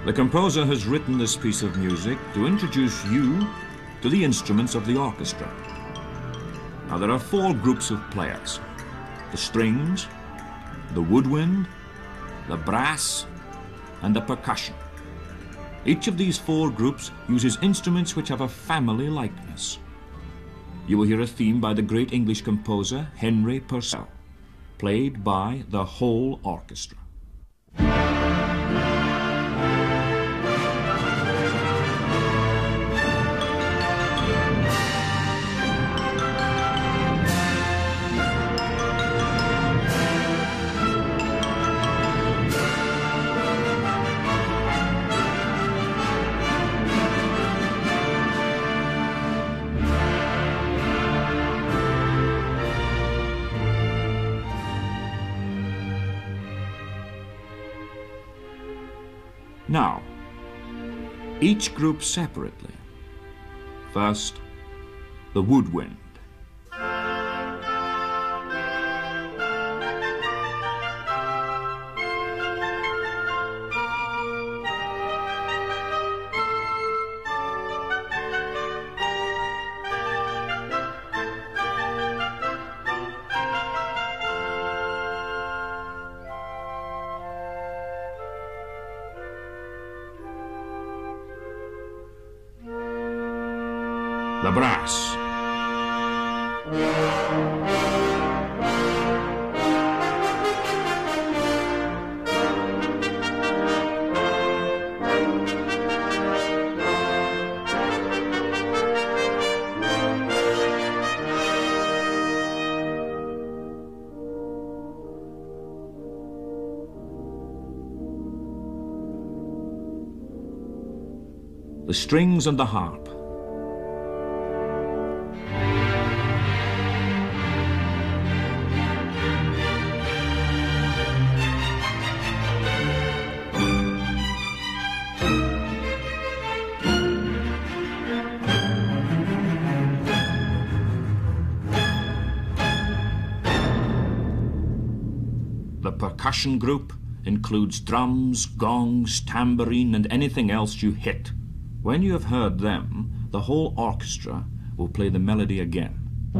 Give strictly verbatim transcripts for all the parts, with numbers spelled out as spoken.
The composer has written this piece of music to introduce you to the instruments of the orchestra. Now, there are four groups of players: the strings, the woodwind, the brass, and the percussion. Each of these four groups uses instruments which have a family likeness. You will hear a theme by the great English composer Henry Purcell, played by the whole orchestra. Now, each group separately. First, the woodwind. The brass. The strings and the harp. The percussion group includes drums, gongs, tambourine, and anything else you hit. When you have heard them, the whole orchestra will play the melody again.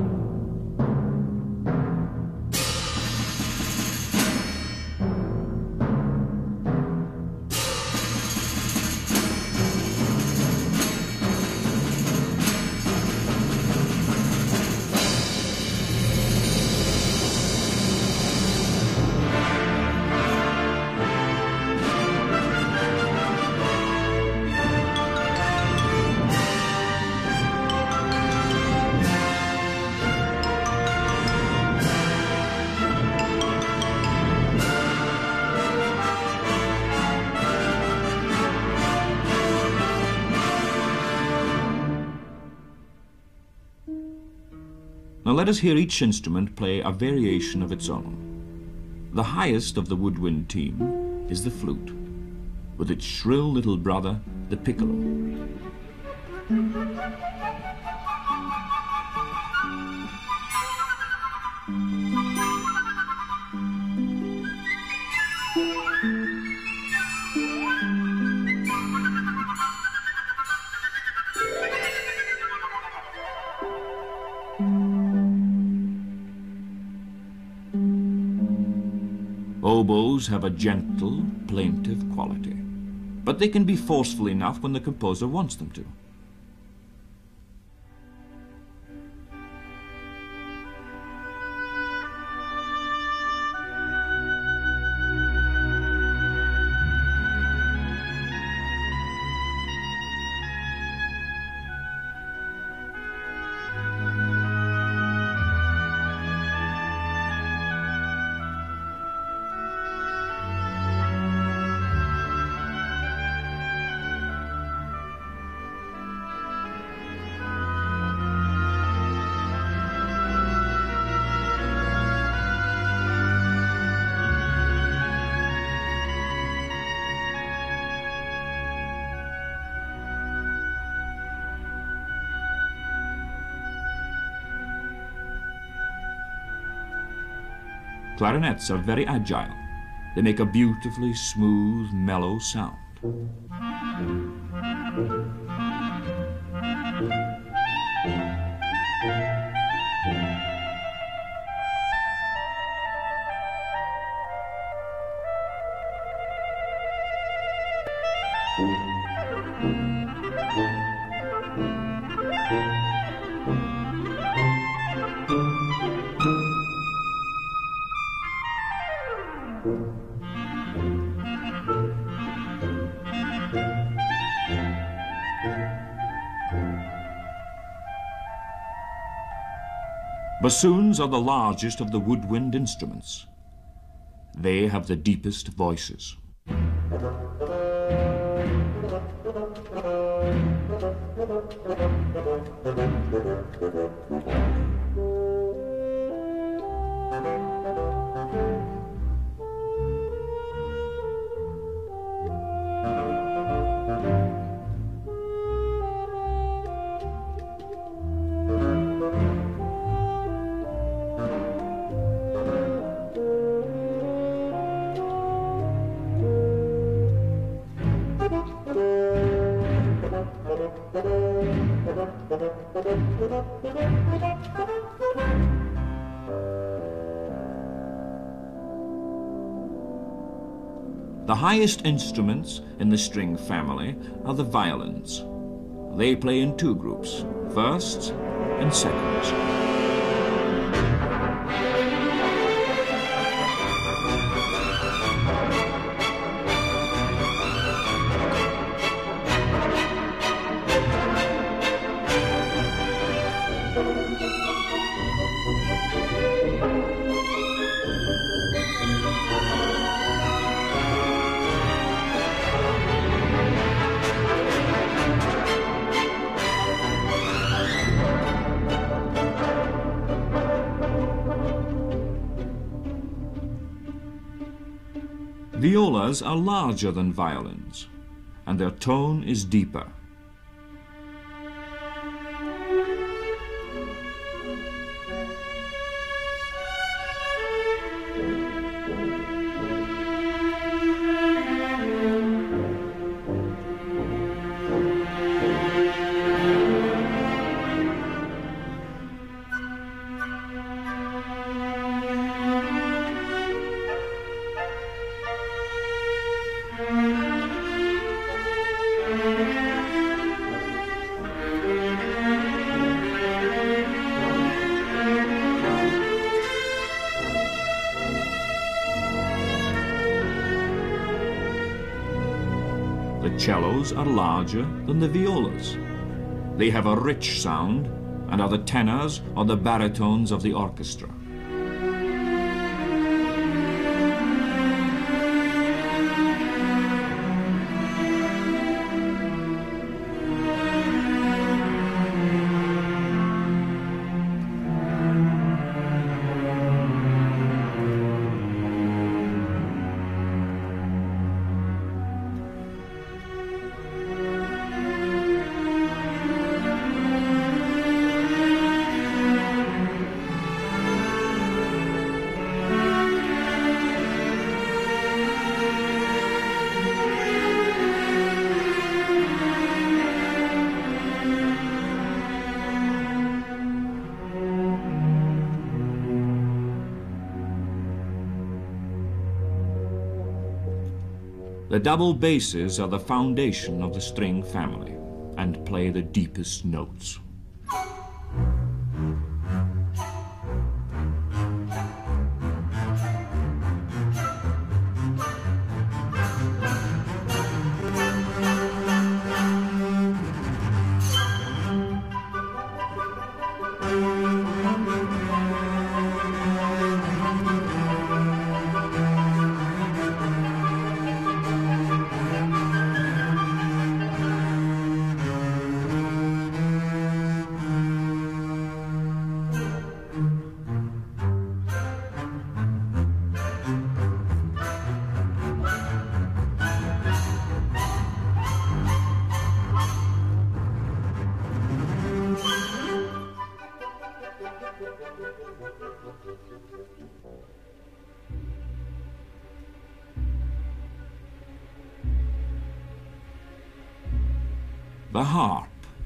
Now let us hear each instrument play a variation of its own. The highest of the woodwind team is the flute, with its shrill little brother, the piccolo. Oboes have a gentle, plaintive quality, but they can be forceful enough when the composer wants them to. Clarinets are very agile. They make a beautifully smooth, mellow sound. Bassoons are the largest of the woodwind instruments. They have the deepest voices. The highest instruments in the string family are the violins. They play in two groups, firsts and seconds. Violas are larger than violins, and their tone is deeper. The cellos are larger than the violas. They have a rich sound and are the tenors or the baritones of the orchestra. The double basses are the foundation of the string family and play the deepest notes. the harp.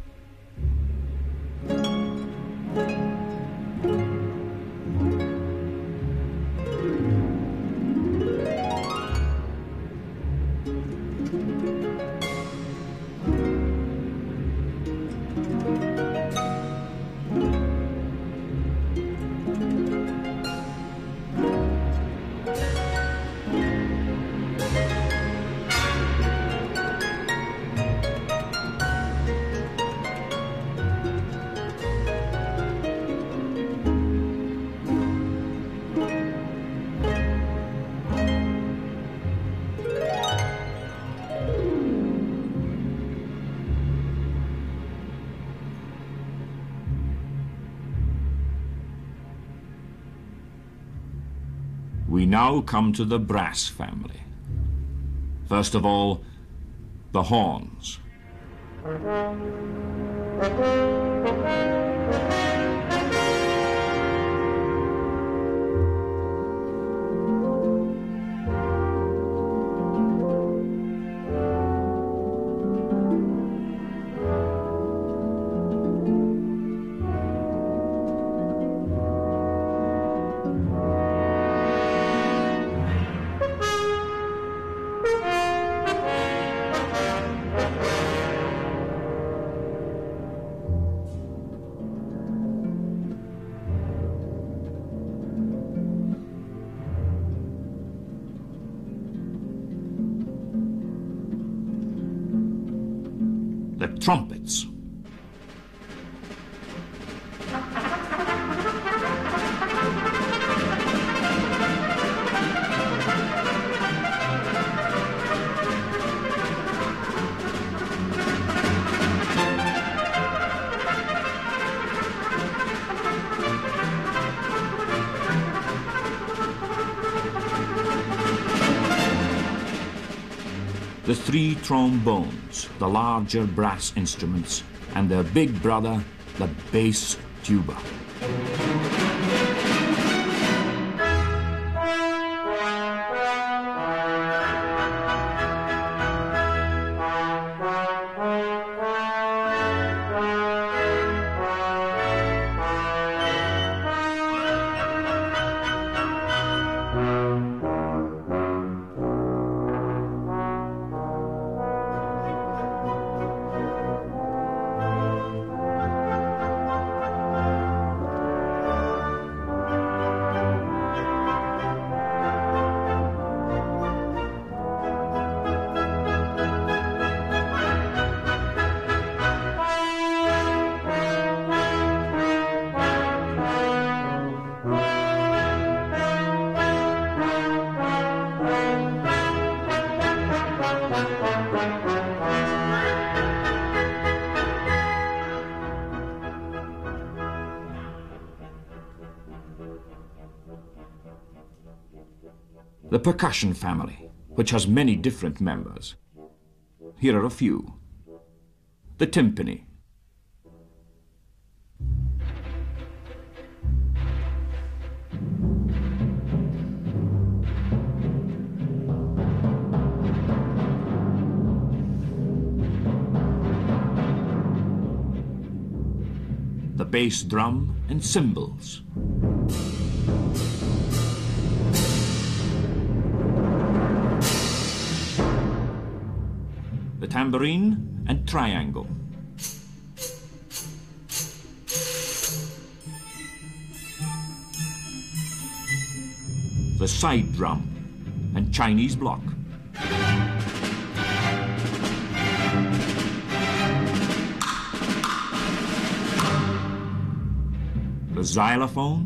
We now come to the brass family. First of all, the horns. The trumpets. The three trombones, the larger brass instruments, and their big brother, the bass tuba. The percussion family, which has many different members. Here are a few. The timpani. The bass drum and cymbals. The tambourine and triangle. The side drum and Chinese block. The xylophone.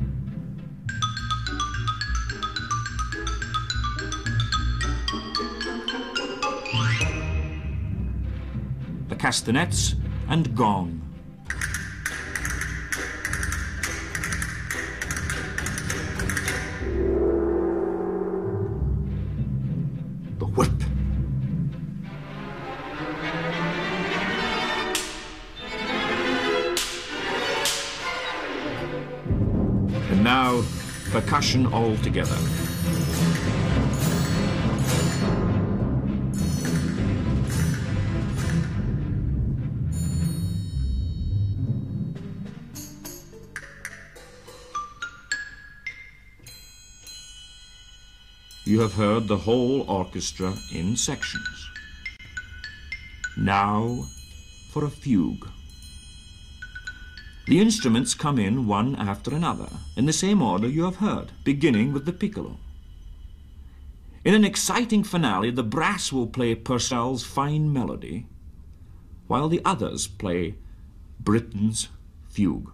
The castanets and gong. The whip. And now, percussion all together. you have heard the whole orchestra in sections. Now for a fugue. The instruments come in one after another, in the same order you have heard, beginning with the piccolo. In an exciting finale, the brass will play Purcell's Fine Melody, while the others play Britten's Fugue.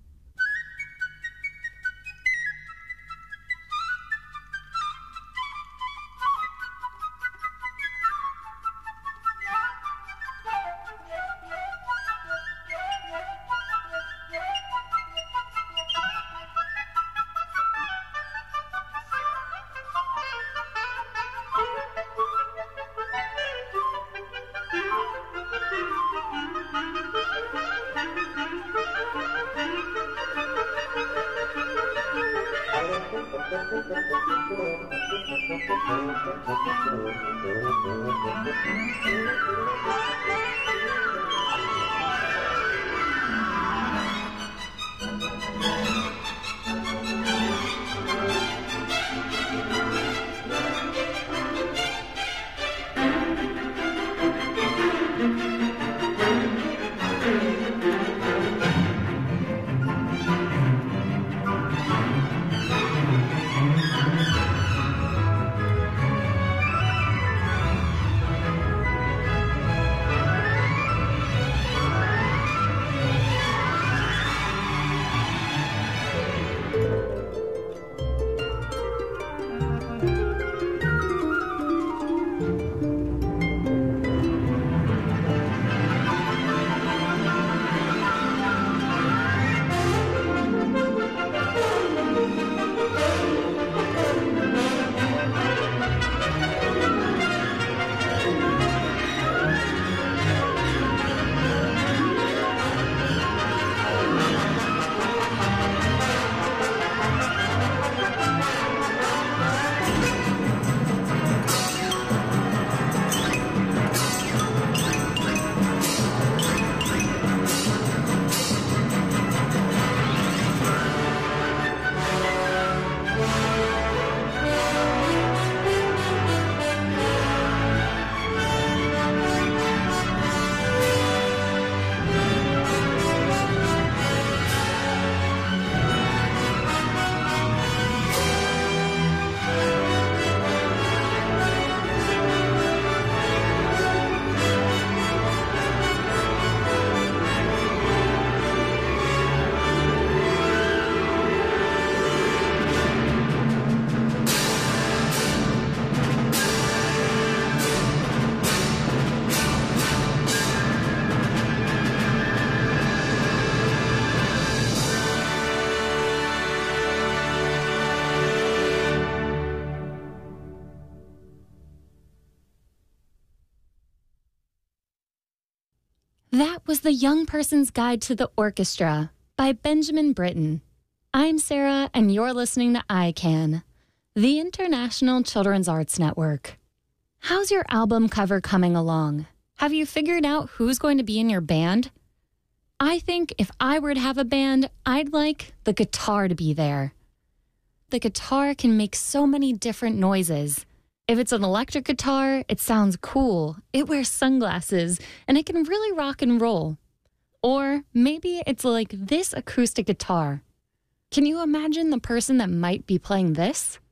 That was The Young Person's Guide to the Orchestra by Benjamin Britten. I'm Sarah, and you're listening to I CAN, the International Children's Arts Network. How's your album cover coming along? Have you figured out who's going to be in your band? I think if I were to have a band, I'd like the guitar to be there. The guitar can make so many different noises. If it's an electric guitar, it sounds cool, it wears sunglasses, and it can really rock and roll. Or maybe it's like this acoustic guitar. Can you imagine the person that might be playing this?